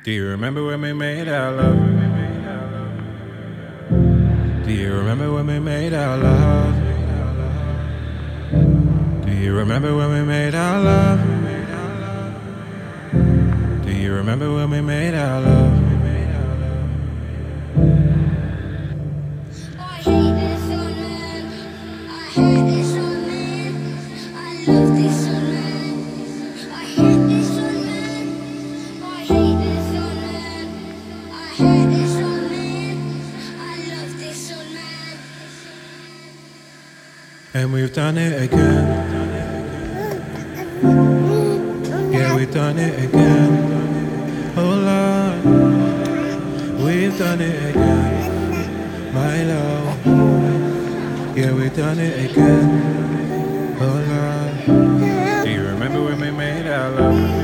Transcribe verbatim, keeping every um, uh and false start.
Do you remember when we made our love? Do you remember when we made our love? Do you remember when we made our love? Do you remember when we made our love? I hate this old man. I hate this old man. I love this old man. I hate this old man. I hate this old man. I hate this old man. I love this old man. And we've done it again. Yeah, we've done it again. Oh Lord, we've done it again. My love, yeah, we've done it again. Oh Lord, do you remember when we made our love?